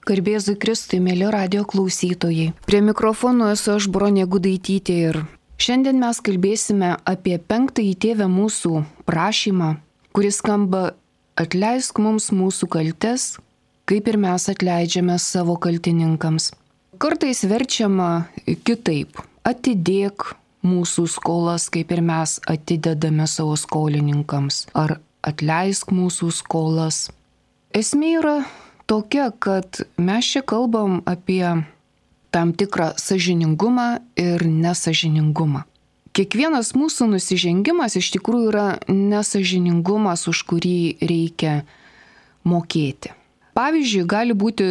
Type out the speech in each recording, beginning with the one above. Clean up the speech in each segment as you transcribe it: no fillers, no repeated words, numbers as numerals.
Garbėzui Kristui, mėly radio klausytojai. Prie mikrofono esu aš, Bronė Gudaitytė, ir šiandien mes kalbėsime apie 5-ąjį Tėve mūsų prašymą, kuris skamba: atleisk mums mūsų kaltes, kaip ir mes atleidžiame savo kaltininkams. Kartais verčiama kitaip: atidėk mūsų skolas, kaip ir mes atidedame savo skolininkams, ar atleisk mūsų skolas. Esmė yra tokia, kad mes čia kalbam apie tam tikrą sąžiningumą ir nesąžiningumą. Kiekvienas mūsų nusižengimas iš tikrųjų yra nesąžiningumas, už kurį reikia mokėti. Pavyzdžiui, gali būti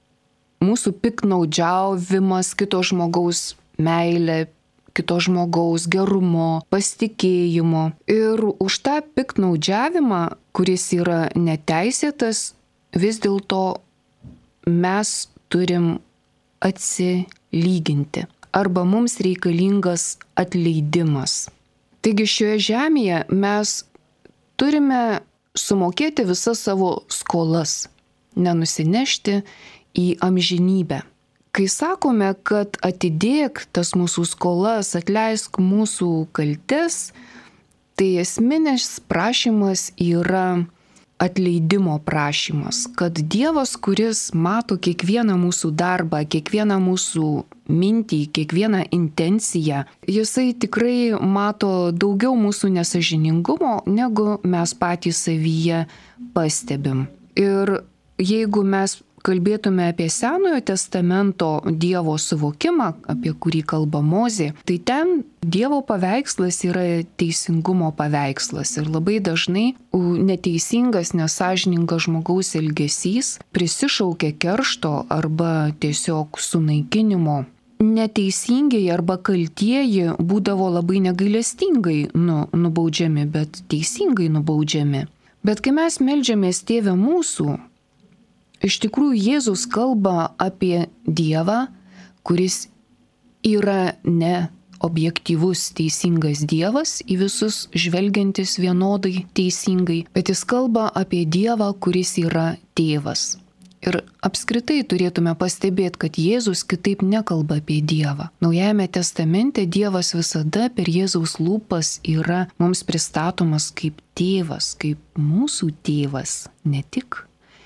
mūsų piktnaudžiavimas kito žmogaus meilė, kito žmogaus gerumo, pasitikėjimo. Ir už tą piktnaudžiavimą, kuris yra neteisėtas, vis dėlto mes turim atsilyginti. Arba mums reikalingas atleidimas. Taigi šioje žemėje mes turime sumokėti visas savo skolas, nenusinešti į amžinybę. Kai sakome, kad atidėk tas mūsų skolas, atleisk mūsų kaltes, tai esminis prašymas yra atleidimo prašymas, kad Dievas, kuris mato kiekvieną mūsų darbą, kiekvieną mūsų mintį, kiekvieną intenciją, jisai tikrai mato daugiau mūsų nesąžiningumo, negu mes patys savyje pastebim. Ir jeigu mes kalbėtume apie Senojo testamento Dievo suvokimą, apie kurį kalba Mozė, tai ten Dievo paveikslas yra teisingumo paveikslas. Ir labai dažnai neteisingas, nesąžiningas žmogaus elgesys prisišaukia keršto arba tiesiog sunaikinimo. Neteisingiai arba kaltieji būdavo labai negailestingai nubaudžiami, bet teisingai nubaudžiami. Bet kai mes meldžiamės Tėve mūsų, iš tikrųjų Jėzus kalba apie Dievą, kuris yra ne objektyvus teisingas Dievas, į visus žvelgiantis vienodai teisingai, bet jis kalba apie Dievą, kuris yra Tėvas. Ir apskritai turėtume pastebėti, kad Jėzus kitaip nekalba apie Dievą. Naujajame testamente Dievas visada per Jėzaus lūpas yra mums pristatomas kaip tėvas, kaip mūsų tėvas, ne tik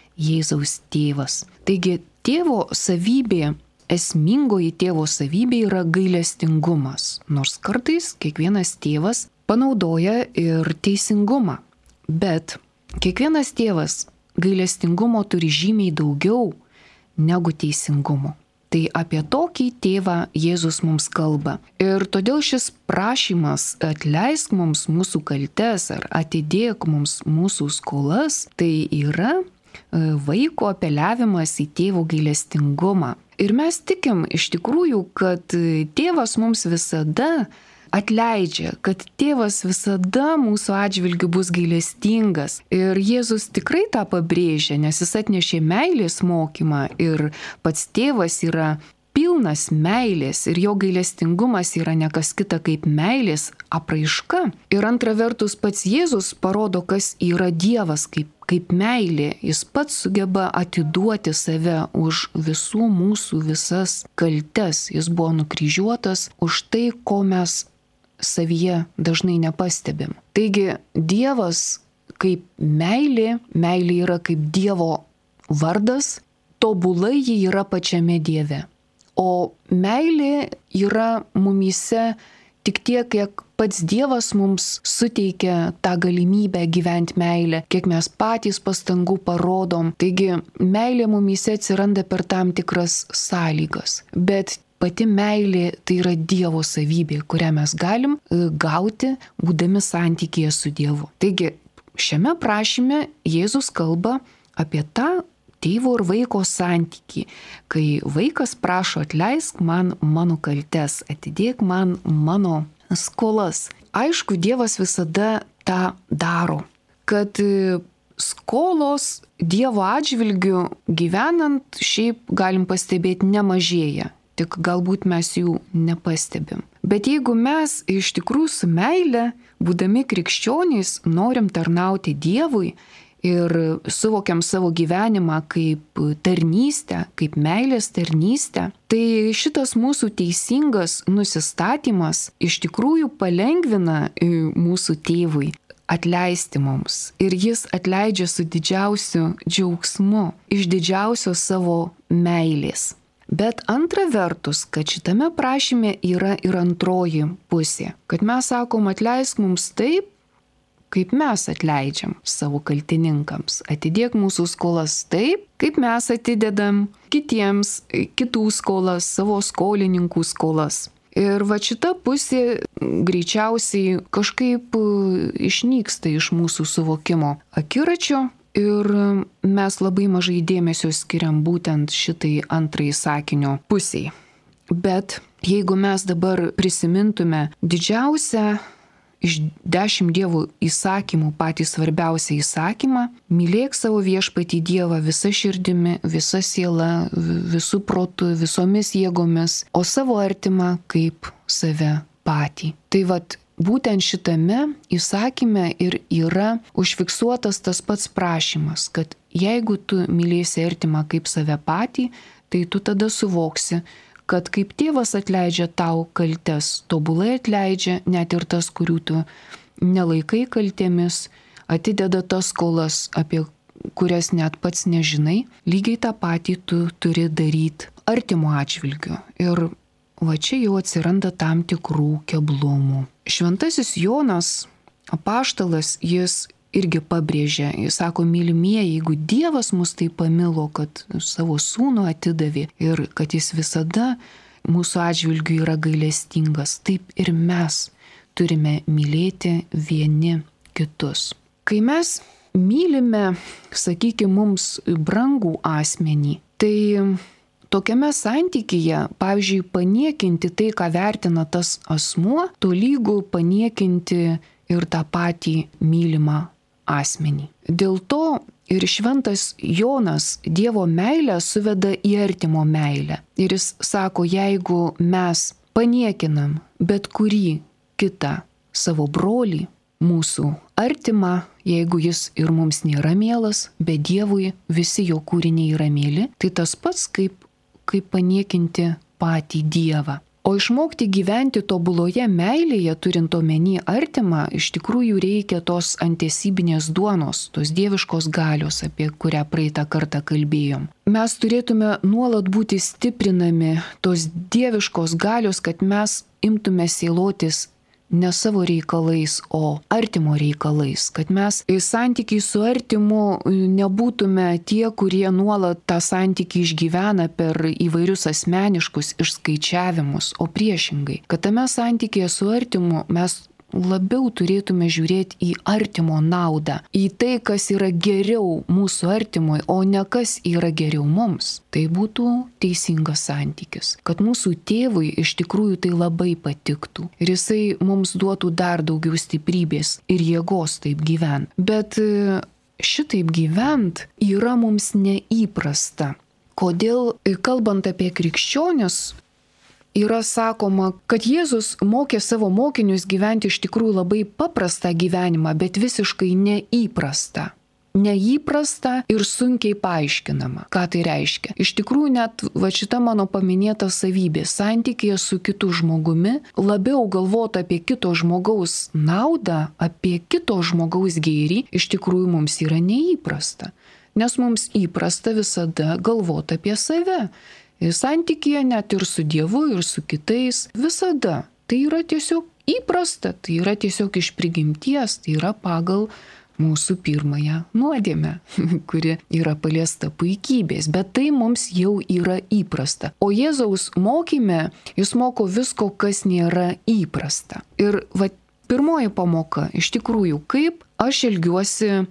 Jėzaus tėvas. Taigi tėvo savybė, esmingoji tėvo savybė yra gailestingumas, nors kartais kiekvienas tėvas panaudoja ir teisingumą. Bet kiekvienas tėvas gailestingumo turi žymiai daugiau negu teisingumo. Tai apie tokį tėvą Jėzus mums kalba. Ir todėl šis prašymas atleisk mums mūsų kaltes ar atidėk mums mūsų skolas, tai yra vaiko apeliavimas į tėvo gailestingumą. Ir mes tikim iš tikrųjų, kad tėvas mums visada atleidžia, kad tėvas visada mūsų atžvilgiu bus gailestingas. Ir Jėzus tikrai tą pabrėžia, nes jis atnešė meilės mokymą ir pats tėvas yra pilnas meilės ir jo gailestingumas yra ne kas kita kaip meilės apraiška. Ir antra vertus, pats Jėzus parodo, kas yra Dievas kaip meilė. Jis pats sugeba atiduoti save už visų mūsų visas kaltes. Jis buvo nukryžiuotas už tai, ko mes savyje dažnai nepastebim. Taigi Dievas kaip meilė yra kaip Dievo vardas, tobulai ji yra pačiame Dieve. O meilė yra mumyse tik tiek, kiek pats Dievas mums suteikia tą galimybę gyventi meilę, kiek mes patys pastangų parodom. Taigi meilė mumyse atsiranda per tam tikras sąlygas. Bet pati meilė tai yra Dievo savybė, kurią mes galim gauti, būdami santykyje su Dievu. Taigi šiame prašyme Jėzus kalba apie tą tėvo ir vaiko santykį, kai vaikas prašo atleisk man mano kaltes, atidėk man mano skolas. Aišku, Dievas visada tą daro, kad skolos Dievo atžvilgiu gyvenant šiaip galim pastebėti nemažėja, tik galbūt mes jų nepastebim. Bet jeigu mes iš tikrųjų su meile, būdami krikščionys, norim tarnauti Dievui, ir suvokiam savo gyvenimą kaip tarnystę, kaip meilės tarnystę, tai šitas mūsų teisingas nusistatymas iš tikrųjų palengvina mūsų tėvui atleisti mums. Ir jis atleidžia su didžiausiu džiaugsmu, iš didžiausios savo meilės. Bet antra vertus, kad šitame prašyme yra ir antroji pusė, kad mes sakom atleisk mums taip, kaip mes atleidžiam savo kaltininkams. Atidėk mūsų skolas taip, kaip mes atidedam kitiems kitų skolas, savo skolininkų skolas. Ir va šita pusė greičiausiai kažkaip išnyksta iš mūsų suvokimo akiračio ir mes labai mažai dėmesio skiriam būtent šitai antrai sakinio pusiai. Bet jeigu mes dabar prisimintume didžiausią iš 10 Dievo įsakymų patį svarbiausią įsakymą, mylėk savo viešpatį Dievą visa širdimi, visa siela, visų protų, visomis jėgomis, o savo artimą kaip save patį. Tai vat būtent šitame įsakyme ir yra užfiksuotas tas pats prašymas, kad jeigu tu mylėsi artimą kaip save patį, tai tu tada suvoksi, kad kaip tėvas atleidžia tau kaltes, tobulai atleidžia net ir tas, kurių tu nelaikai kaltėmis, atideda tas skolas, apie kurias net pats nežinai, lygiai tą patį tu turi daryti artimo atžvilgiu. Ir va čia jau atsiranda tam tikrų keblumų. Šventasis Jonas, apaštalas, jis irgi pabrėžia, jis sako, mylimieji, jeigu Dievas mus taip pamilo, kad savo sūnų atidavė ir kad jis visada mūsų atžvilgiu yra gailestingas, taip ir mes turime mylėti vieni kitus. Kai mes mylime, sakykime, mums brangų asmenį, tai tokiame santykyje, pavyzdžiui, paniekinti tai, ką vertina tas asmuo, tolygu paniekinti ir tą patį mylimą asmenį. Dėl to ir šventas Jonas Dievo meilę suveda į artimo meilę. Ir jis sako, jeigu mes paniekinam bet kurį kitą savo brolį, mūsų artimą, jeigu jis ir mums nėra mielas, bet Dievui visi jo kūriniai yra mieli, tai tas pats kaip paniekinti patį Dievą. O išmokti gyventi tobuloje meilėje, turint omeny artimą, iš tikrųjų reikia tos antesybinės duonos, tos dieviškos galios, apie kurią praeitą kartą kalbėjom. Mes turėtume nuolat būti stiprinami tos dieviškos galios, kad mes imtume sielotis ne savo reikalais, o artimo reikalais, kad mes santykiai su artimu nebūtume tie, kurie nuolat tą santykį išgyvena per įvairius asmeniškus išskaičiavimus, o priešingai, kad tame santykėje su artimu mes labiau turėtume žiūrėti į artimo naudą, į tai, kas yra geriau mūsų artimui, o ne kas yra geriau mums. Tai būtų teisingas santykis, kad mūsų tėvui iš tikrųjų tai labai patiktų ir jisai mums duotų dar daugiau stiprybės ir jėgos taip gyvent. Bet šitaip gyvent yra mums neįprasta. Kodėl, kalbant apie krikščionis, yra sakoma, kad Jėzus mokė savo mokinius gyventi iš tikrųjų labai paprastą gyvenimą, bet visiškai neįprastą. Neįprasta ir sunkiai paaiškinama. Ką tai reiškia? Iš tikrųjų net va šita mano paminėta savybė, santykėje su kitu žmogumi, labiau galvoti apie kito žmogaus naudą, apie kito žmogaus gėrį, iš tikrųjų mums yra neįprasta. Nes mums įprasta visada galvoti apie save. Santykėje net ir su Dievu, ir su kitais visada. Tai yra tiesiog įprasta, tai yra tiesiog iš prigimties, tai yra pagal mūsų pirmąją nuodėmę, kuri yra paliesta puikybės, bet tai mums jau yra įprasta. O Jėzaus mokyme jis moko visko, kas nėra įprasta. Ir va, pirmoji pamoka, iš tikrųjų, kaip aš elgiuosi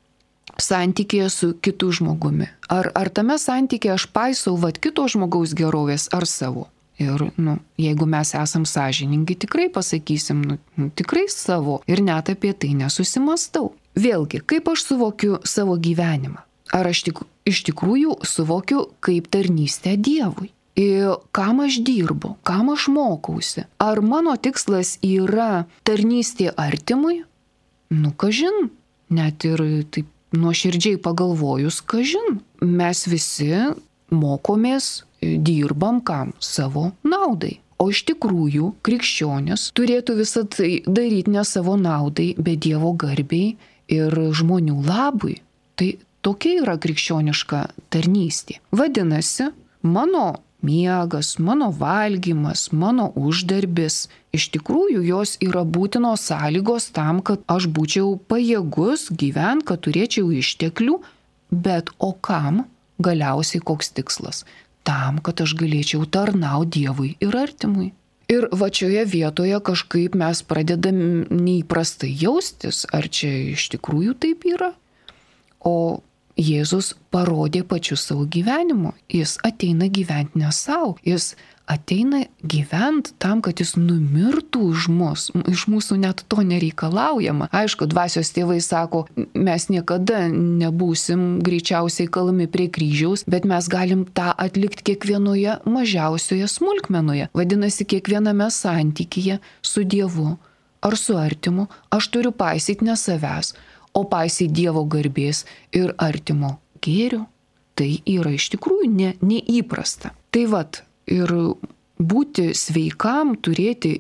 santykėje su kitu žmogumi. Ar tame santykėje aš paisau kito žmogaus gerovės ar savo? Ir jeigu mes esam sąžiningi, tikrai pasakysim, tikrai savo ir net apie tai nesusimastau. Vėlgi, kaip aš suvokiu savo gyvenimą? Ar aš iš tikrųjų suvokiu kaip tarnystę Dievui? Ir kam aš dirbu? Kam aš mokausi? Ar mano tikslas yra tarnystė artimui? Kažin, net ir taip nuoširdžiai pagalvojus, kažin, mes visi mokomės, dirbam kam? Savo naudai. O iš tikrųjų krikščionis turėtų visą tai daryti ne savo naudai, bet Dievo garbei ir žmonių labui. Tai tokia yra krikščioniška tarnystė. Vadinasi, mano miegas, mano valgymas, mano uždarbis, iš tikrųjų jos yra būtinos sąlygos tam, kad aš būčiau pajėgus gyventi, kad turėčiau išteklių, bet o kam galiausiai koks tikslas? Tam, kad aš galėčiau tarnauti Dievui ir artimui. Ir va šioje vietoje kažkaip mes pradedam neįprastai jaustis, ar čia iš tikrųjų taip yra. O Jėzus parodė pačiu savo gyvenimu. Jis ateina gyventi ne savo, jis ateina gyventi tam, kad jis numirtų už mus. Iš mūsų net to nereikalaujama. Aišku, dvasios tėvai sako, mes niekada nebūsim greičiausiai kalami prie kryžiaus, bet mes galim tą atlikti kiekvienoje mažiausioje smulkmenoje. Vadinasi, kiekviename santykyje su Dievu ar su artimu aš turiu paisyti ne savęs, o paisyti Dievo garbės ir artimo gėrio. Tai yra iš tikrųjų neįprasta. Tai vat, ir būti sveikam, turėti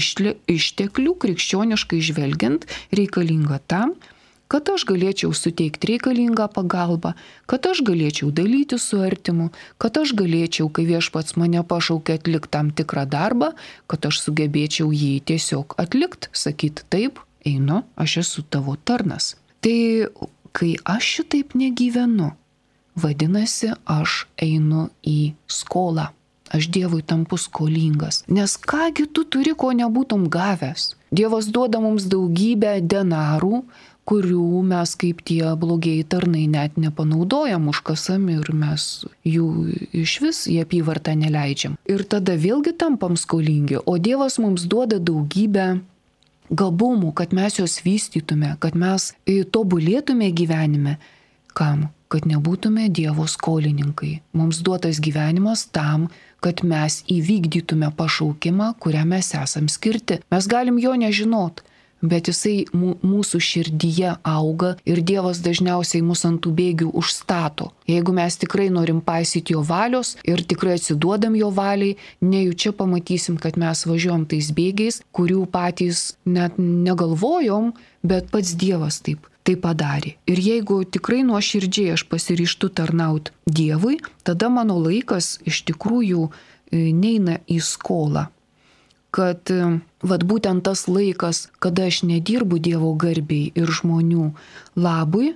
išteklių krikščioniškai žvelgiant reikalinga tam, kad aš galėčiau suteikti reikalingą pagalbą, kad aš galėčiau dalyti su artimu, kad aš galėčiau, kai Viešpats mane pašaukė atlikti tam tikrą darbą, kad aš sugebėčiau jį tiesiog atlikti, sakyti taip, einu, aš esu tavo tarnas. Tai kai aš šitaip negyvenu, vadinasi, aš einu į skolą. Aš Dievui tampu skolingas. Nes kągi tu turi, ko nebūtum gavęs? Dievas duoda mums daugybę denarų, kurių mes kaip tie blogieji tarnai net nepanaudojam, užkasam ir mes jų iš vis į apyvartą neleidžiam. Ir tada vėlgi tampam skolingi, o Dievas mums duoda daugybę gabumų, kad mes juos vystytume, kad mes tobulėtume gyvenime. Kam? Kad nebūtume Dievo skolininkai. Mums duotas gyvenimas tam, kad mes įvykdytume pašaukimą, kuriam mes esam skirti. Mes galim jo nežinot, bet jisai mūsų širdyje auga ir Dievas dažniausiai mus ant tų bėgių užstato. Jeigu mes tikrai norim paisyti jo valios ir tikrai atsiduodam jo valiai, nejučia pamatysim, kad mes važiuojam tais bėgiais, kurių patys net negalvojom, bet pats Dievas taip padarė. Ir jeigu tikrai nuoširdžiai aš pasiryžtu tarnauti Dievui, tada mano laikas iš tikrųjų neina į skolą. Kad vat būtent tas laikas, kada aš nedirbu Dievo garbei ir žmonių labui,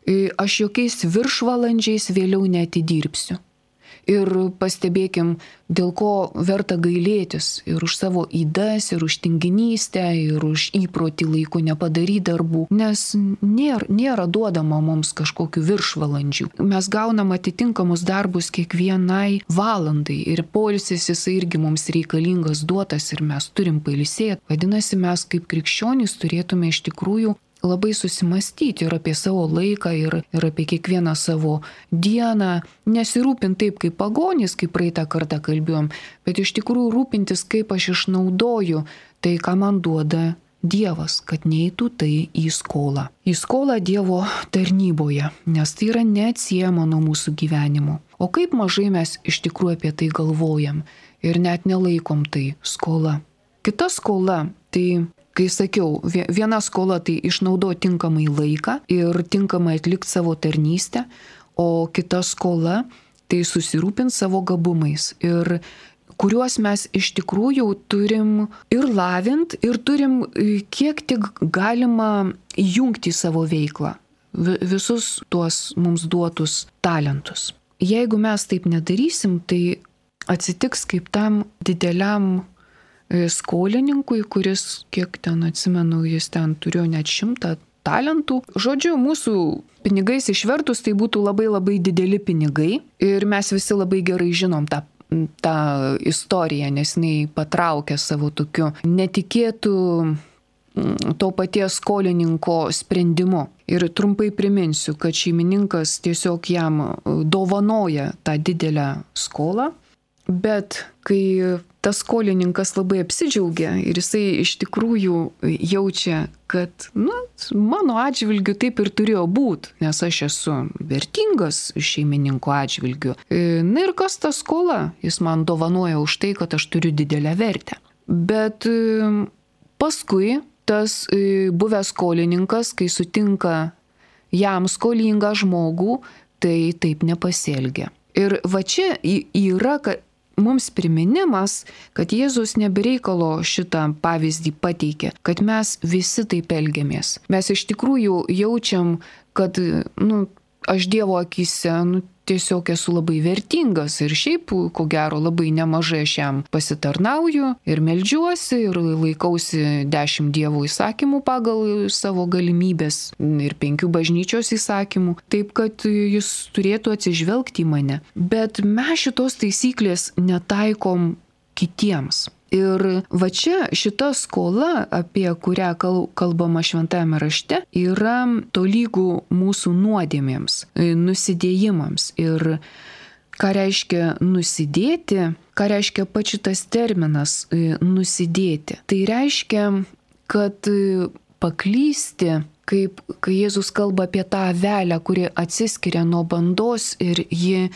aš jokiais viršvalandžiais vėliau neatidirbsiu. Ir pastebėkim, dėl ko verta gailėtis ir už savo ydas, ir už tinginystę, ir už įprotį laiku nepadaryti darbų, nes nėra duodama mums kažkokių viršvalandžių. Mes gaunam atitinkamus darbus kiekvienai valandai ir poilsis jisai irgi mums reikalingas duotas ir mes turim pailsėti. Vadinasi, mes kaip krikščionys turėtume iš tikrųjų labai susimastyti ir apie savo laiką, ir apie kiekvieną savo dieną, nesirūpinti taip kaip pagonys, kaip praeitą kartą kalbėjom, bet iš tikrųjų rūpintis, kaip aš išnaudoju tai, ką man duoda Dievas, kad neitų tai į skolą. Į skolą Dievo tarnyboje, nes tai yra neatsiejama nuo mūsų gyvenimo. O kaip mažai mes iš tikrųjų apie tai galvojam ir net nelaikom tai skola. Kita skola, tai kai sakiau, viena skola tai išnaudoti tinkamai laiką ir tinkamai atlikti savo tarnystę, o kita skola tai susirūpinti savo gabumais, ir kuriuos mes iš tikrųjų turim ir lavint, ir turim kiek tik galima įjungti į savo veiklą, visus tuos mums duotus talentus. Jeigu mes taip nedarysim, tai atsitiks kaip tam dideliam skolininkui, kuris, kiek ten atsimenu, jis ten turėjo net 100 talentų. Žodžiu, mūsų pinigais išvertus tai būtų labai labai dideli pinigai ir mes visi labai gerai žinom tą istoriją, nes jinai patraukia savo tokiu netikėtų to paties skolininko sprendimu. Ir trumpai priminsiu, kad šeimininkas tiesiog jam dovanoja tą didelę skolą Bet kai tas skolininkas labai apsidžiaugia ir jisai iš tikrųjų jaučia, kad mano atžvilgiu taip ir turėjo būti, nes aš esu vertingas šeimininko atžvilgiu. Na ir kas ta skola? Jis man dovanoja už tai, kad aš turiu didelę vertę. Bet paskui tas buvęs skolininkas, kai sutinka jam skolingą žmogų, tai taip nepasielgia. Ir va čia yra, kad mums priminimas, kad Jėzus nebereikalo šitą pavyzdį pateikė, kad mes visi taip elgiamės. Mes iš tikrųjų jaučiam, kad aš Dievo akyse tiesiog esu labai vertingas ir šiaip, ko gero, labai nemažai aš jam pasitarnauju ir meldžiuosi ir laikausi 10 Dievo įsakymų pagal savo galimybės ir 5 bažnyčios įsakymų, taip kad jis turėtų atsižvelgti į mane. Bet mes šitos taisyklės netaikom kitiems. Ir va čia šita skola, apie kurią kalbama šventajame rašte, yra tolygų mūsų nuodėmėms, nusidėjimams. Ir ką reiškia nusidėti, ką reiškia pats šitas terminas nusidėti. Tai reiškia, kad paklysti, kai Jėzus kalba apie tą avelę, kuri atsiskiria nuo bandos ir ji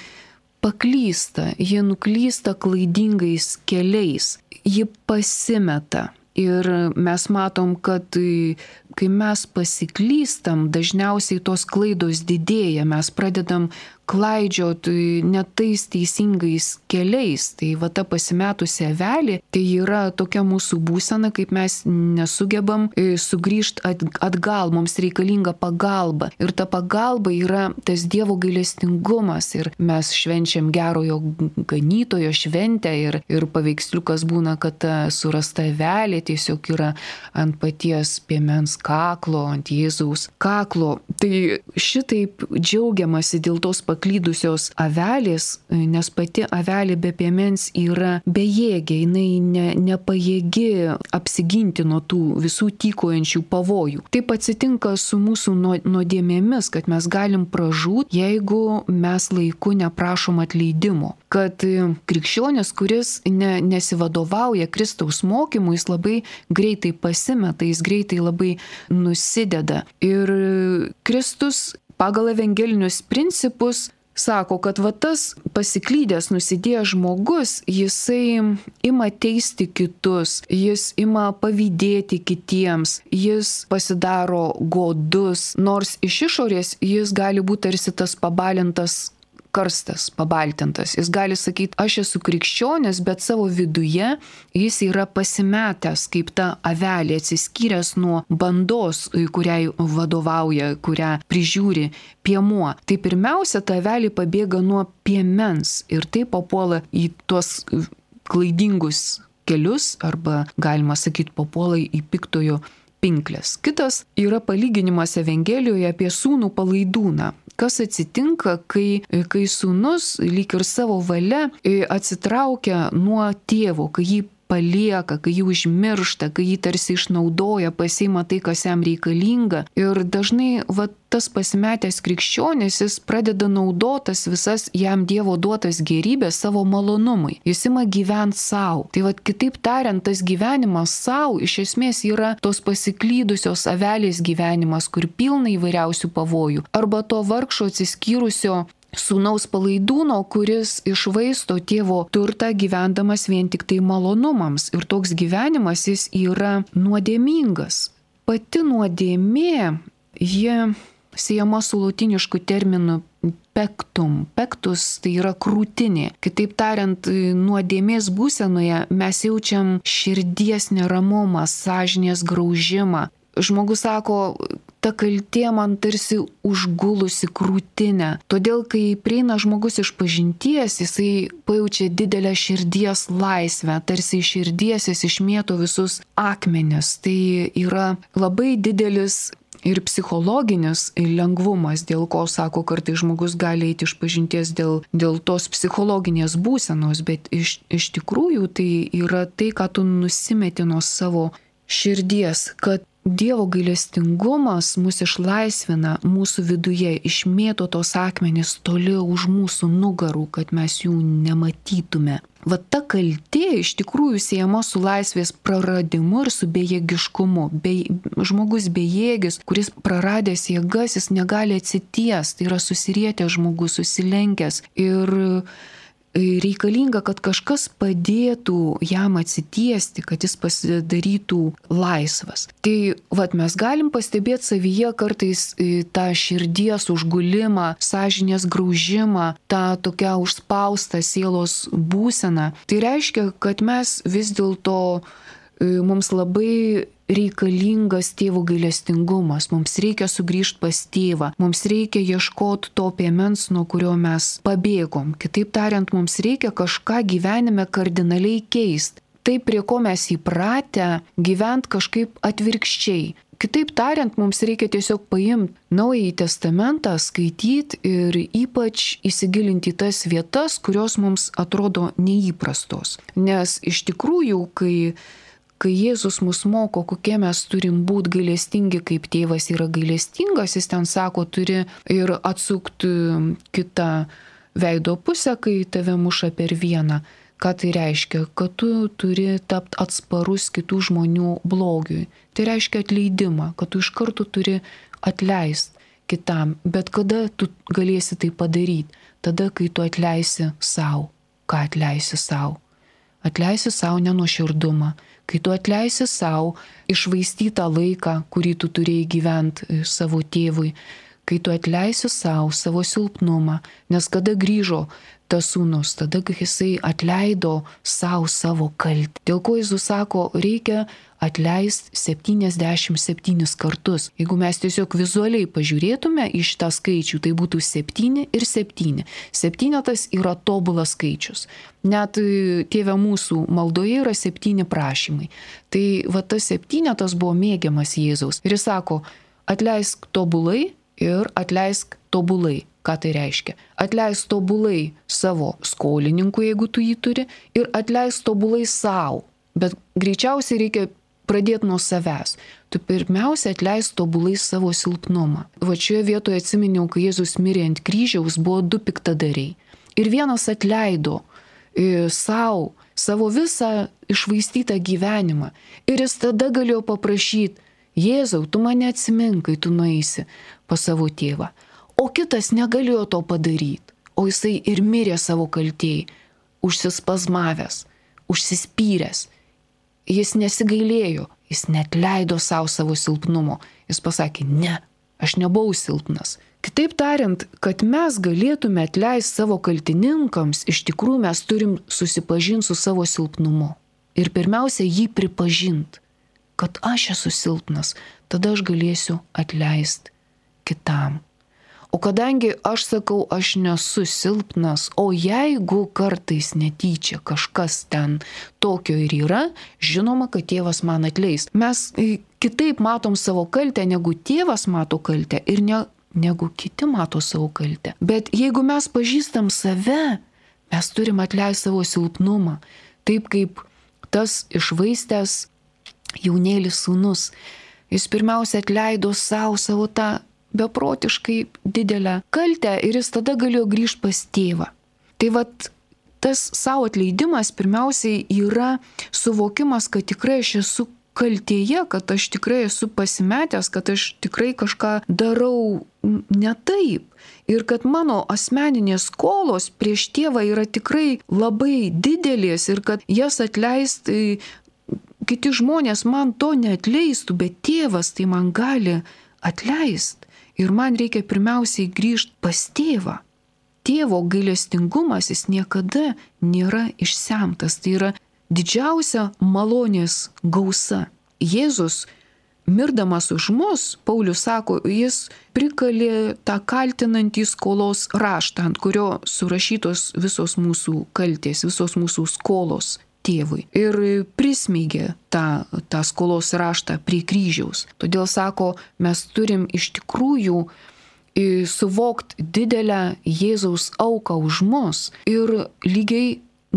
paklysta, ji nuklysta klaidingais keliais, ji pasimeta. Ir mes matom, kad kai mes pasiklystam, dažniausiai tos klaidos didėja, mes pradedam klaidžioti ne tais teisingais keliais. Tai va ta pasimetusi avelė, tai yra tokia mūsų būsena, kaip mes nesugebam sugrįžti atgal, mums reikalinga pagalba. Ir ta pagalba yra tas Dievo gailestingumas. Ir mes švenčiam gerojo ganytojo šventę ir paveiksliukas būna, kad ta surasta avelė tiesiog yra ant paties piemens kaklo, ant Jėzaus kaklo. Tai šitaip džiaugiamasi dėl tos paklydusios avelės, nes pati avelė be piemens yra bejėgė, jinai nepajėgi apsiginti nuo tų visų tykojančių pavojų. Taip atsitinka su mūsų nuodėmėmis, kad mes galim pražūti, jeigu mes laiku neprašom atleidimo. Kad krikščionis, kuris nesivadovauja Kristaus mokymu, jis labai greitai pasimeta, jis greitai labai nusideda. Ir Kristus pagal evangelinius principus sako, kad va tas pasiklydęs, nusidėjęs žmogus, jisai ima teisti kitus, jis ima pavydėti kitiems, jis pasidaro godus, nors iš išorės jis gali būti tarsi tas pabalintas karstas, pabaltintas. Jis gali sakyti, aš esu krikščionis, bet savo viduje jis yra pasimetęs, kaip ta avelė, atsiskyręs nuo bandos, kuriai vadovauja, kurią prižiūri piemuo. Tai pirmiausia, ta avelė pabėga nuo piemens ir taip papuola į tuos klaidingus kelius, arba galima sakyti, papuola į piktojo pinklės. Kitas yra palyginimas Evangelijoje apie sūnų palaidūną. Kas atsitinka, kai sūnus lyg ir savo valia atsitraukia nuo tėvo, kai jį palieka, kai jį užmiršta, kai jį tarsi išnaudoja, pasiima tai, kas jam reikalinga. Ir dažnai tas pasimetęs krikščionis, jis pradeda naudotas visas jam Dievo duotas gerybės savo malonumui. Jis ima gyventi savo. Tai kitaip tariant, tas gyvenimas savo iš esmės yra tos pasiklydusios avelės gyvenimas, kur pilna įvairiausių pavojų. Arba to vargšo atsiskyrusio sūnaus palaidūno, kuris išvaisto tėvo turtą gyvendamas vien tik tai malonumams. Ir toks gyvenimas jis yra nuodėmingas. Pati nuodėmė, jie siejama su lotynišku terminu pectum. Pectus tai yra krūtinė. Kitaip tariant, nuodėmės būsenoje mes jaučiam širdies neramumą, sąžinės graužimą. Žmogus sako, ta kaltė man tarsi užgulusi krūtinę. Todėl, kai prieina žmogus iš pažinties, jisai pajaučia didelę širdies laisvę, tarsi iš širdies jis išmėto visus akmenis. Tai yra labai didelis ir psichologinis lengvumas, dėl ko, sako, kartais žmogus gali eiti iš pažinties dėl tos psichologinės būsenos, bet iš tikrųjų tai yra tai, ką tu nusimeti nuo savo širdies, kad Dievo gailestingumas mus išlaisvina mūsų viduje, išmėto tos akmenys toli už mūsų nugarų, kad mes jų nematytume. Va ta kaltė iš tikrųjų siejama su laisvės praradimu ir su bejėgiškumu. Žmogus bejėgis, kuris praradęs jėgas, jis negali atsities, tai yra susirietęs žmogus, susilenkęs. Ir reikalinga, kad kažkas padėtų jam atsitiesti, kad jis pasidarytų laisvas. Tai mes galim pastebėti savyje kartais tą širdies užgulimą, sąžinės graužimą, tą tokią užspaustą sielos būseną. Tai reiškia, kad mes vis dėlto mums labai reikalingas tėvo gailestingumas, mums reikia sugrįžti pas tėvą, mums reikia ieškoti to piemens, nuo kurio mes pabėgom. Kitaip tariant, mums reikia kažką gyvenime kardinaliai keisti. Tai, prie ko mes įpratę gyventi kažkaip atvirkščiai. Kitaip tariant, mums reikia tiesiog paimti Naująjį testamentą, skaityti ir ypač įsigilinti į tas vietas, kurios mums atrodo neįprastos. Nes iš tikrųjų, kai Jėzus mus moko, kokie mes turim būti gailestingi, kaip tėvas yra gailestingas, jis ten sako, turi ir atsukti kitą veido pusę, kai tave muša per vieną. Ką tai reiškia? Kad tu turi tapti atsparus kitų žmonių blogiui. Tai reiškia atleidimą, kad tu iš karto turi atleisti kitam. Bet kada tu galėsi tai padaryti? Tada, kai tu atleisi savo. Ką atleisi savo? Atleisi savo nenuoširdumą. Kai tu atleisi savo išvaistytą laiką, kurį tu turėjai gyventi savo tėvui, kai tu atleisi savo silpnumą, nes kada grįžo tas sūnus, tada kai jisai atleido savo kaltę. Dėl ko Jėzus sako, reikia atleisti 77 kartus. Jeigu mes tiesiog vizualiai pažiūrėtume į šitą skaičių, tai būtų 7 ir 7. 7 yra tobulas skaičius. Net Tėve mūsų maldoje yra 7 prašymai. Tai tas 7 buvo mėgiamas Jėzaus. Ir jis sako, atleisk tobulai ir atleisk tobulai. Ką tai reiškia? Atleisk tobulai savo skolininkui, jeigu tu jį turi, ir atleisk tobulai savo. Bet greičiausiai reikia pradėti nuo savęs. Tu pirmiausia atleisk tobulai savo silpnumą. Va šioje vietoje atsiminiau, kai Jėzus mirė ant kryžiaus, buvo 2 piktadariai. Ir vienas atleido savo visą išvaistytą gyvenimą. Ir jis tada galėjo paprašyti, Jėzau, tu mane atsimink, kai tu nueisi pas savo tėvą. O kitas negalėjo to padaryti. O jisai ir mirė savo kaltėjai, užsispazmavęs, užsispyręs. Jis nesigailėjo, jis net leido savo silpnumo. Jis pasakė, ne, aš nebuvau silpnas. Kitaip tariant, kad mes galėtume atleisti savo kaltininkams, iš tikrųjų mes turim susipažinti su savo silpnumu. Ir pirmiausia, jį pripažinti, kad aš esu silpnas, tada aš galėsiu atleisti kitam. O kadangi aš sakau, aš nesu silpnas, o jeigu kartais netyčia kažkas ten tokio ir yra, žinoma, kad tėvas man atleis. Mes kitaip matom savo kaltę, negu tėvas mato kaltę ir negu kiti mato savo kaltę. Bet jeigu mes pažįstam save, mes turim atleisti savo silpnumą. Taip kaip tas išvaistęs jaunėlis sūnus. Jis pirmiausia atleido savo tą beprotiškai didelę kaltę ir jis tada galėjo grįžti pas tėvą. Tai tas savo atleidimas pirmiausiai yra suvokimas, kad tikrai aš esu kaltėje, kad aš tikrai esu pasimetęs, kad aš tikrai kažką darau ne taip. Ir kad mano asmeninės skolos prieš tėvą yra tikrai labai didelės ir kad jas atleisti kiti žmonės man to neatleistų, bet tėvas tai man gali atleisti. Ir man reikia pirmiausiai grįžti pas tėvą. Tėvo gailestingumas jis niekada nėra išsemtas. Tai yra didžiausia malonės gausa. Jėzus, mirdamas už mus, Paulius sako, jis prikalė tą kaltinantį skolos raštą, ant kurio surašytos visos mūsų kaltės, visos mūsų skolos tėvui. Ir prismeigė tą skolos raštą prie kryžiaus. Todėl sako, mes turim iš tikrųjų suvokti didelę Jėzaus auką už mus ir lygiai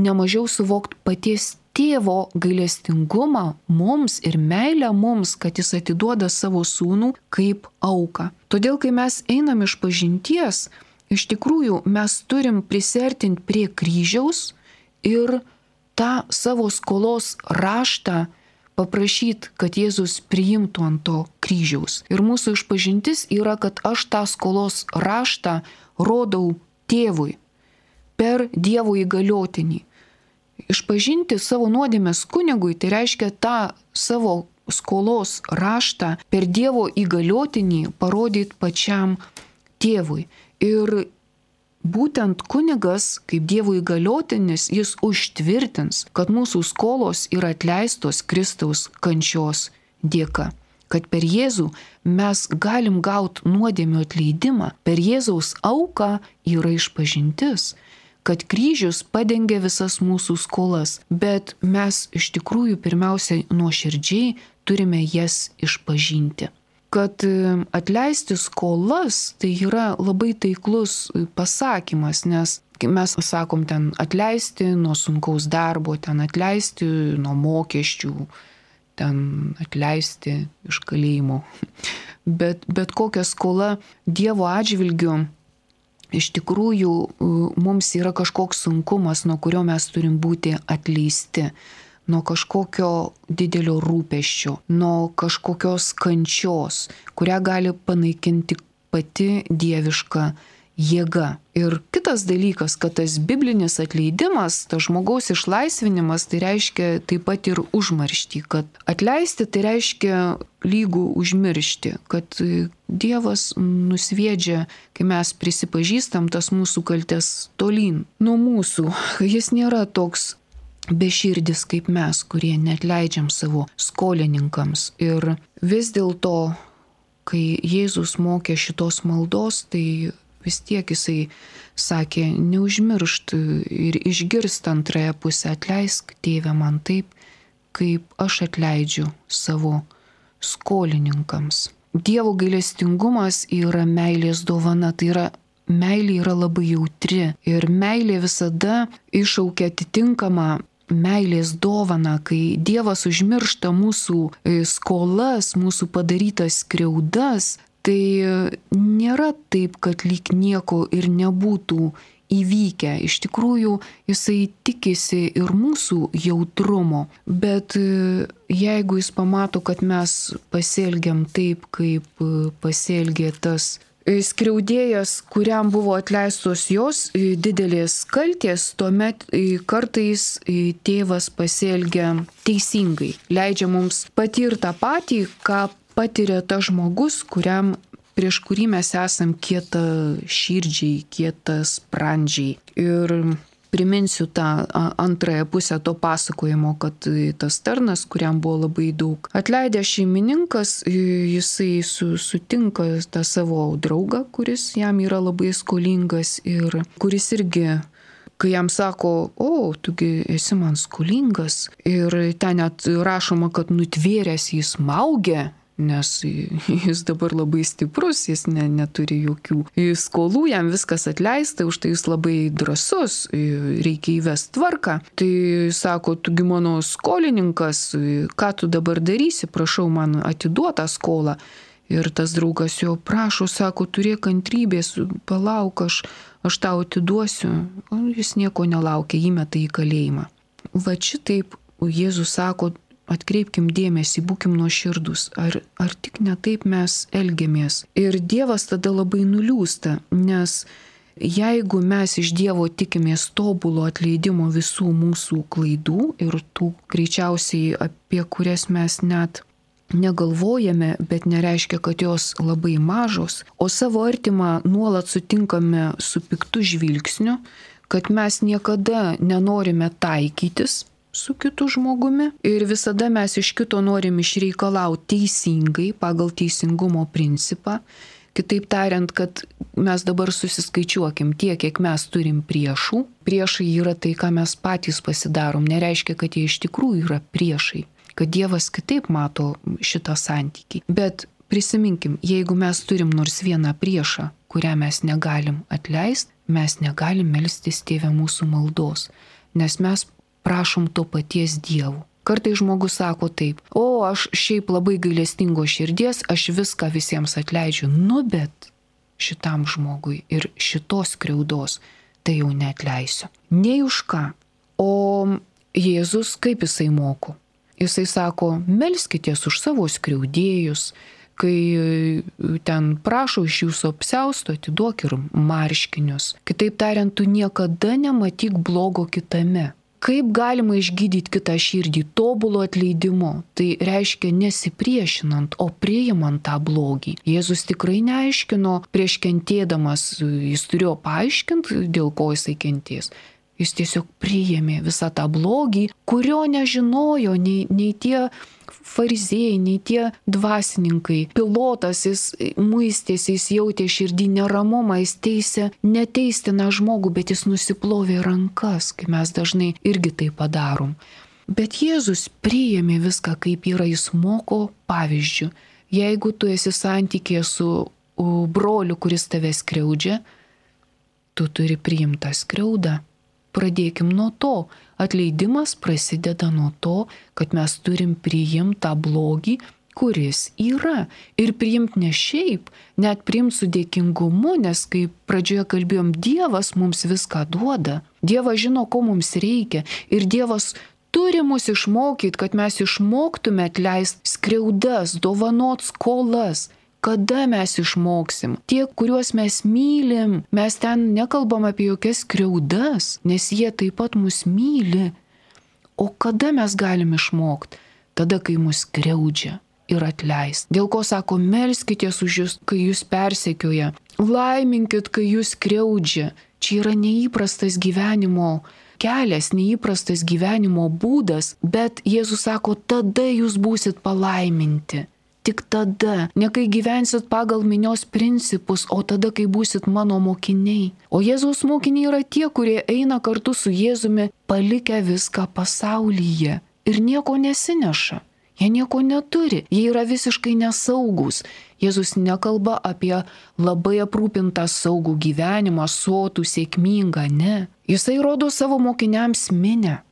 nemažiau suvokti paties tėvo gailestingumą mums ir meilę mums, kad jis atiduoda savo sūnų kaip auką. Todėl, kai mes einam iš pažinties, iš tikrųjų mes turim prisiartinti prie kryžiaus ir tą savo skolos raštą paprašyti, kad Jėzus priimtų ant to kryžiaus. Ir mūsų išpažintis yra, kad aš tą skolos raštą rodau tėvui per Dievo įgaliotinį. Išpažinti savo nuodėmes kunigui, tai reiškia tą savo skolos raštą per Dievo įgaliotinį parodyti pačiam tėvui. Ir būtent kunigas, kaip Dievo įgaliotinis, jis užtvirtins, kad mūsų skolos yra atleistos Kristaus kančios dėka. Kad per Jėzų mes galim gauti nuodėmių atleidimą, per Jėzaus auką yra išpažintis, kad kryžius padengia visas mūsų skolas, bet mes iš tikrųjų pirmiausia nuoširdžiai turime jas išpažinti. Kad atleisti skolas tai yra labai taiklus pasakymas, nes mes sakom ten atleisti nuo sunkaus darbo, ten atleisti nuo mokesčių, ten atleisti iš kalėjimo. Bet kokia skola Dievo atžvilgiu iš tikrųjų mums yra kažkoks sunkumas, nuo kurio mes turim būti atleisti, nuo kažkokio didelio rūpesčio, nuo kažkokios kančios, kurią gali panaikinti pati dieviška jėga. Ir kitas dalykas, kad tas biblinis atleidimas, tas žmogaus išlaisvinimas, tai reiškia taip pat ir užmarštį, kad atleisti tai reiškia lygų užmiršti, kad Dievas nusviedžia, kai mes prisipažįstam tas mūsų kaltes tolyn nuo mūsų. Jis nėra toks beširdis kaip mes, kurie neatleidžiam savo skolininkams. Ir vis dėlto, kai Jėzus mokė šitos maldos, tai vis tiek jisai sakė, neužmiršt ir išgirst antrąją pusę, atleisk tėve man taip, kaip aš atleidžiu savo skolininkams. Dievo gailestingumas yra meilės dovana, tai yra meilė yra labai jautri ir meilė visada iššaukia atitinkamą meilės dovana, kai Dievas užmiršta mūsų skolas, mūsų padarytas skriaudas, tai nėra taip, kad lyg nieko ir nebūtų įvykę. Iš tikrųjų, jisai tikisi ir mūsų jautrumo, bet jeigu jis pamato, kad mes pasielgiam taip, kaip pasielgė tas skriaudėjas, kuriam buvo atleistos jos didelės kaltės, tuomet kartais tėvas pasielgia teisingai. Leidžia mums patirti tą patį, ką patiria tas žmogus, prieš kurį mes esam kieta širdžiai, kietas sprandžiai. Ir priminsiu tą antrąją pusę to pasakojimo, kad tas tarnas, kuriam buvo labai daug atleidęs šeimininkas, jisai sutinka tą savo draugą, kuris jam yra labai skolingas ir kuris irgi, kai jam sako, tugi esi man skolingas, ir ten net rašoma, kad nutvėręs jis maugė, nes jis dabar labai stiprus, jis neturi jokių skolų, jam viskas atleista, už tai jis labai drąsus, reikia įvesti tvarką. Tai sako, tugi mano skolininkas, ką tu dabar darysi, prašau man atiduotą skolą. Ir tas draugas jo prašo, sako, turėk kantrybės, palauk, aš tau atiduosiu. O jis nieko nelaukia, įmeta į kalėjimą. Va šitaip Jėzus sako, atkreipkim dėmesį, būkim nuoširdūs, ar tik ne taip mes elgiamės. Ir Dievas tada labai nuliūsta, nes jeigu mes iš Dievo tikimės tobulo atleidimo visų mūsų klaidų ir tų greičiausiai, apie kurias mes net negalvojame, bet nereiškia, kad jos labai mažos, o savo artimą nuolat sutinkame su piktu žvilgsniu, kad mes niekada nenorime taikytis su kitu žmogumi ir visada mes iš kito norim išreikalauti teisingai, pagal teisingumo principą. Kitaip tariant, kad mes dabar susiskaičiuokim tiek, kiek mes turim priešų. Priešai yra tai, ką mes patys pasidarom, nereiškia, kad jie iš tikrųjų yra priešai, kad Dievas kitaip mato šitą santykį. Bet prisiminkim, jeigu mes turim nors vieną priešą, kurią mes negalim atleisti, mes negalim melstis Tėve mūsų maldos. nes mes prašom to paties Dievo. Kartais žmogus sako taip, o aš šiaip labai gailestingo širdies, aš viską visiems atleidžiu. Nu, bet šitam žmogui ir šitos skriaudos tai jau neatleisiu. Nei už ką. O Jėzus kaip jisai moko? Jisai sako, melskitės už savo skriaudėjus, kai ten prašo iš jūsų apsiausto, atiduok ir marškinius. Kitaip tariant, tu niekada nematyk blogo kitame. Kaip galima išgydyti kitą širdį tobulo atleidimu? Tai reiškia nesipriešinant, o priimant tą blogį. Jėzus tikrai neaiškino prieš kentėdamas, jis turėjo paaiškinti, dėl ko jisai kentės. Jis tiesiog priėmė visą tą blogį, kurio nežinojo nei tie fariziejai, nei tie dvasininkai. Pilotas, jis muistėsi, jis jautė širdį neramumą, jis teisė neteistiną žmogų, bet jis nusiplovė rankas, kaip mes dažnai irgi tai padarom. Bet Jėzus priėmė viską, kaip yra, jis moko pavyzdžių. Jeigu tu esi santykėje su broliu, kuris tave skriaudžia, tu turi priimti tą skriaudą. Pradėkim nuo to. Atleidimas prasideda nuo to, kad mes turim priimti tą blogį, kuris yra. Ir priimti ne šiaip, net priimti su dėkingumu, nes kaip pradžioje kalbėjom, Dievas mums viską duoda. Dievas žino, ko mums reikia. Ir Dievas turi mus išmokyti, kad mes išmoktume atleisti skriaudas, dovanot skolas. Kada mes išmoksim? Tie, kuriuos mes mylim, mes ten nekalbam apie jokias skriaudas, nes jie taip pat mus myli. O kada mes galim išmokti? Tada, kai mus skriaudžia ir atleist. Dėl ko sako, melskitės už jūs, kai jūs persekioja. Laiminkit, kai jūs skriaudžia. Čia yra neįprastas gyvenimo kelias, neįprastas gyvenimo būdas, bet Jėzus sako, tada jūs būsit palaiminti. Tik tada, ne kai gyvensit pagal minios principus, o tada, kai būsit mano mokiniai. O Jėzaus mokiniai yra tie, kurie eina kartu su Jėzumi, palikę viską pasaulyje ir nieko nesineša. Jie nieko neturi, jie yra visiškai nesaugus. Jėzus nekalba apie labai aprūpintą saugų gyvenimą, sotų, sėkmingą, ne. Jisai rodo savo mokiniams minę.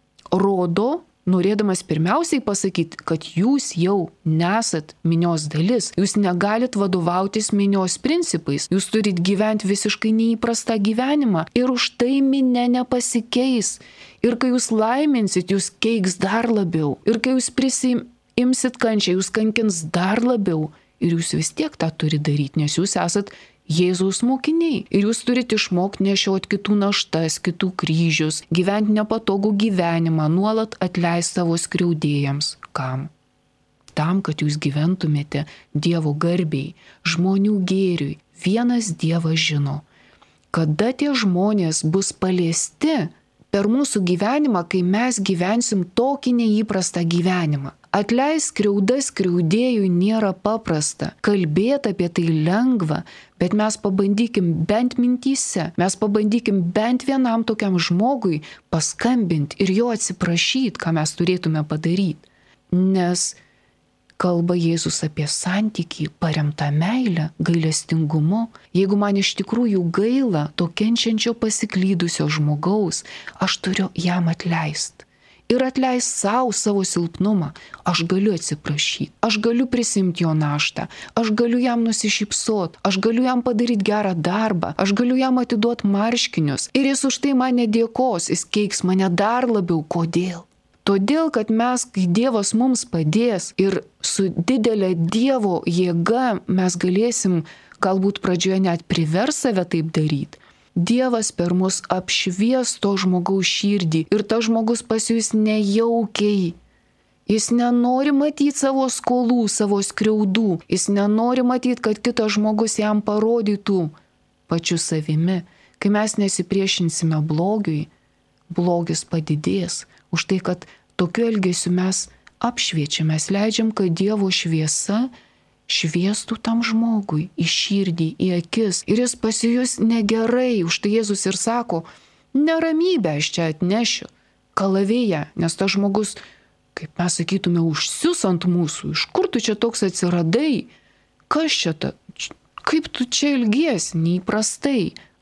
Rodo, norėdamas pirmiausiai pasakyti, kad jūs jau nesat minios dalis, jūs negalit vadovautis minios principais, jūs turit gyventi visiškai neįprastą gyvenimą ir už tai minė nepasikeis. Ir kai jūs laiminsit, jūs keiks dar labiau. Ir kai jūs prisimsit kančią, jūs kankins dar labiau. Ir jūs vis tiek tą turi daryti, nes jūs esat Jėzaus mokiniai. Ir jūs turite išmokti nešioti kitų naštas, kitų kryžius, gyventi nepatogų gyvenimą, nuolat atleisti savo skriaudėjams. Kam? Tam, kad jūs gyventumėte Dievo garbiai, žmonių gėriui. Vienas Dievas žino, kada tie žmonės bus paliesti per mūsų gyvenimą, kai mes gyvensim tokį neįprastą gyvenimą. Atleist skriaudas skriaudėjui nėra paprasta. Kalbėti apie tai lengva, bet mes pabandykim bent mintyse, mes pabandykim bent vienam tokiam žmogui paskambinti ir jo atsiprašyti, ką mes turėtume padaryti. Nes kalba Jėzus apie santykį paremtą meilę, gailestingumu. Jeigu man iš tikrųjų gaila to kenčiančio pasiklydusio žmogaus, aš turiu jam atleisti. Ir atleist savo silpnumą. Aš galiu atsiprašyti, aš galiu prisimti jo naštą, aš galiu jam nusišypsot, aš galiu jam padaryti gerą darbą, aš galiu jam atiduoti marškinius. Ir jis už tai man nedėkos, jis keiks mane dar labiau. Kodėl? Todėl, kad mes, kai Dievas mums padės ir su didelė Dievo jėga mes galėsim galbūt pradžioje net privers save taip daryti. Dievas per mus apšvies to žmogaus širdį ir tas žmogus pasijus nejaukiai. Jis nenori matyti savo skolų, savo skriaudų. Jis nenori matyti, kad kitas žmogus jam parodytų pačiu savimi. Kai mes nesipriešinsime blogiui, blogis padidės. Už tai, kad tokiu elgesiu mes apšviečiame, mes leidžiam, kad Dievo šviesa šviestų tam žmogui į širdį, į akis. Ir jis pasijus negerai. Už tai Jėzus ir sako, neramybę aš čia atnešiu, kalavėją, nes tas žmogus, kaip mes sakytume, užsius ant mūsų. Iš kur tu čia toks atsiradai? Kas čia ta? Kaip tu čia ilgiesi? Neįprastai.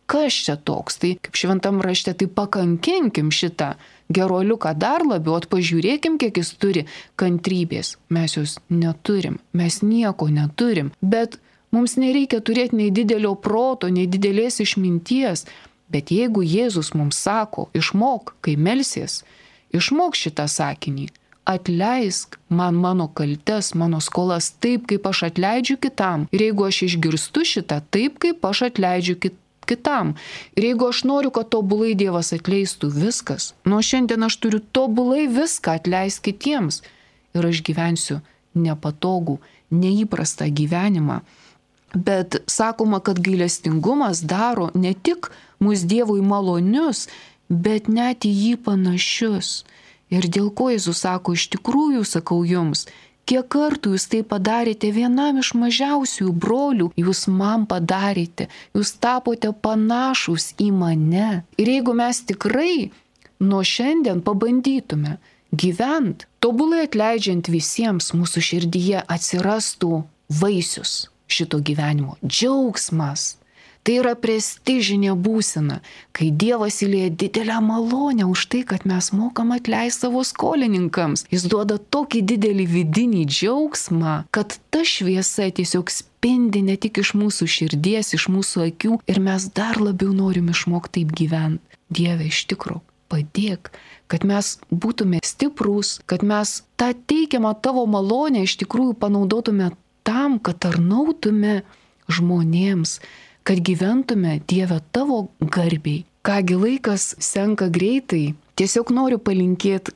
kas čia toks, tai kaip šventam rašte, tai pakankinkim šitą geruoliuką dar labiau, pažiūrėkim, kiek jis turi kantrybės. Mes jos neturim, mes nieko neturim, bet mums nereikia turėti nei didelio proto, nei didelės išminties, bet jeigu Jėzus mums sako, išmok, kai melsies, išmok šitą sakinį, atleisk man mano kaltes, mano skolas taip, kaip aš atleidžiu kitam. Ir jeigu aš išgirstu šitą, taip, kaip aš atleidžiu kitam. Ir jeigu aš noriu, kad tobulai Dievas atleistų viskas, nuo šiandien aš turiu tobulai viską atleisti kitiems. Ir aš gyvensiu nepatogų, neįprastą gyvenimą. Bet sakoma, kad gailestingumas daro ne tik mus Dievui malonius, bet net į jį panašius. Ir dėl ko Jėzus sako, iš tikrųjų sakau jums, kiek kartų jūs tai padarėte vienam iš mažiausių brolių, jūs man padarėte, jūs tapote panašus į mane. Ir jeigu mes tikrai nuo šiandien pabandytume gyvent, tobulai atleidžiant visiems, mūsų širdyje atsirastų vaisius šito gyvenimo, džiaugsmas. Tai yra prestižinė būsena, kai Dievas įlieja didelę malonę už tai, kad mes mokam atleisti savo skolininkams. Jis duoda tokį didelį vidinį džiaugsmą, kad ta šviesa tiesiog spindi ne tik iš mūsų širdies, iš mūsų akių ir mes dar labiau norim išmokti taip gyventi. Dieve, iš tikrųjų, padėk, kad mes būtume stiprūs, kad mes tą teikiamą tavo malonę iš tikrųjų panaudotume tam, kad tarnautume žmonėms, kad gyventume, Dieve, tavo garbiai. Kągi laikas senka greitai, tiesiog noriu palinkėti,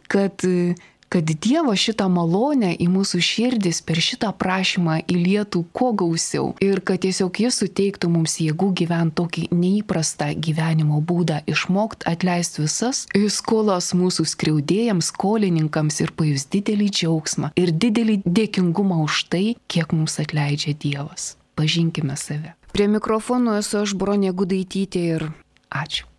kad Dievo šitą malonę į mūsų širdis per šitą prašymą įlietų kuo gausiau ir kad tiesiog jis suteiktų mums jėgų gyventi tokį neįprastą gyvenimo būdą, išmokti atleisti visas skolas mūsų skriaudėjams, skolininkams ir pajus didelį džiaugsmą ir didelį dėkingumą už tai, kiek mums atleidžia Dievas. Pažinkime save. Prie mikrofono esu aš, Bronė Gudaitytė, ir ačiū.